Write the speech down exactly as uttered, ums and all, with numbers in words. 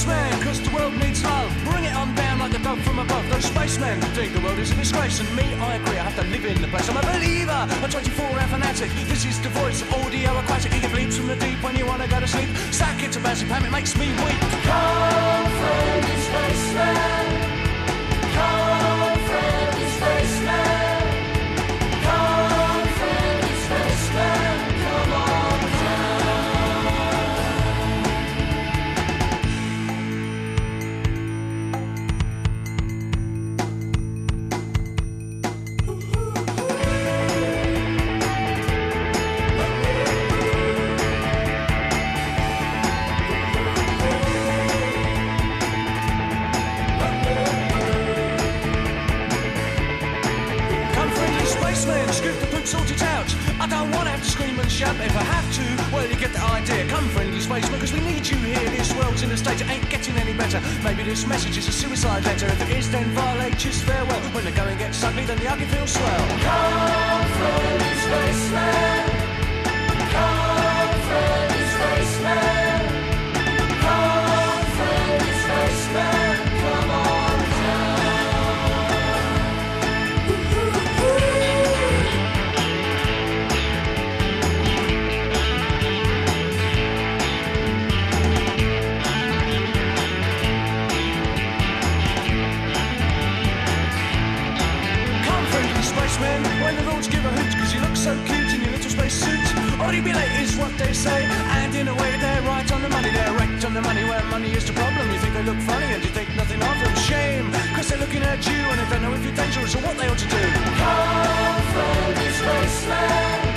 spaceman, cause the world needs love. Bring it on down like the dog from above. Those spacemen think the world is a disgrace, and me, I agree, I have to live in the place. I'm a believer, a twenty-four hour fanatic. This is the voice of audio aquatic. It bleeps from the deep when you wanna go to sleep. Sack it to Bazipam, it makes me weak. Come, friendly spaceman. Come, friendly spaceman. Come, friendly spaceman. Come on scoop the poop, sort it out. I don't want to have to scream and shout, but if I have to, well, you get the idea. Come, friendly spaceman, because we need you here. This world's in a state, it ain't getting any better. Maybe this message is a suicide letter. If it is, then violate, just farewell. When the going gets ugly, then the ugly feels swell. Come, friendly spaceman. Come, friendly spaceman. Come, friendly spaceman. Come on. When the roads give a hoot, cause you look so cute in your little space suit. Ordinate is what they say, and in a way they're right on the money. They're wrecked on the money where money is the problem. You think they look funny and you think nothing of them. Shame, cause they're looking at you and they don't know if you're dangerous or what they ought to do. Come, friendly spaceman.